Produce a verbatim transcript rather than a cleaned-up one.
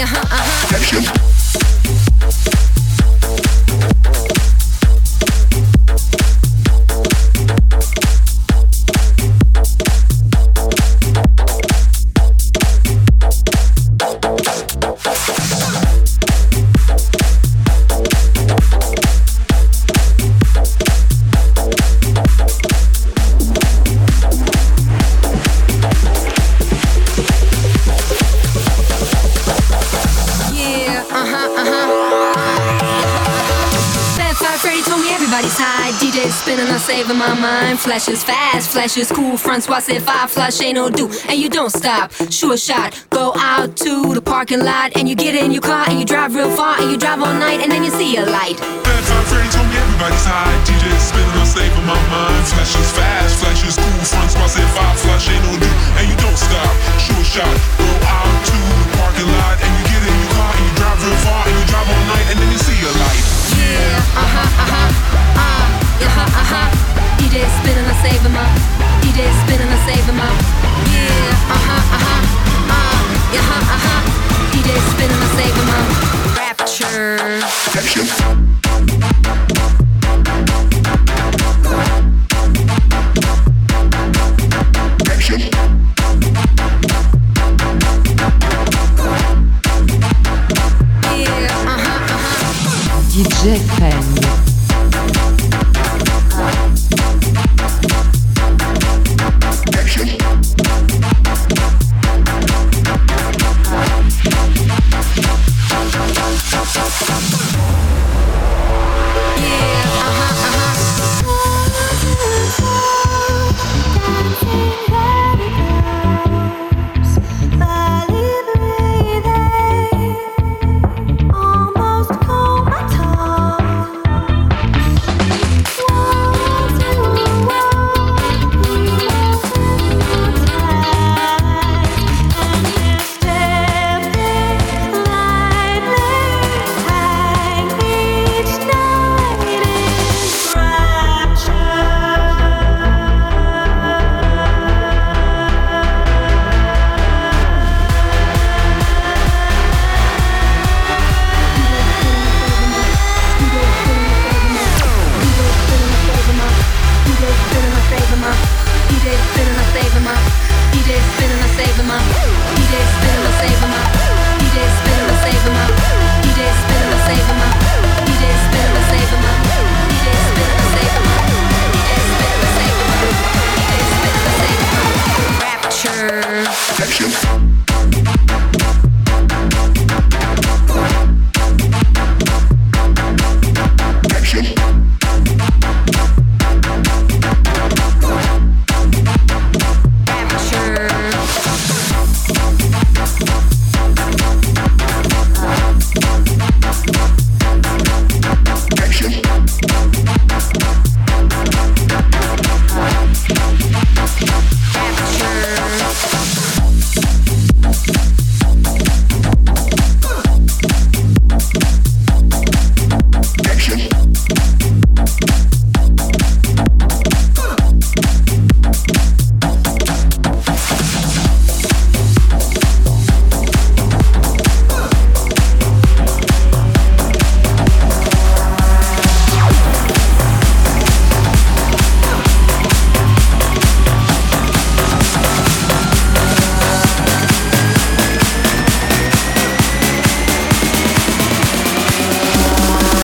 Saving my mind, flashes fast, flashes cool, front spots if I flush ain't no do, and you don't stop, sure shot, go out to the parking lot, and you get in your car, and you drive real far, and you drive all night, and then you see a light. Bad time Freddy told me everybody's high, D J spinning on saving my mind, flashes fast, flashes cool, front spots if I flush ain't no do, and you don't stop, sure shot, go out to the parking lot, and you get in your car, and you drive real far, and you drive all night, and then you see a light. Yeah, uh-huh, uh-huh, uh, yeah, uh-huh. D J spinning, I saving my. D J spinning, I saving my. Yeah, uh-huh, uh-huh, uh, yeah, uh-huh. D J spinning, I saving my. Rapture. D J Fen.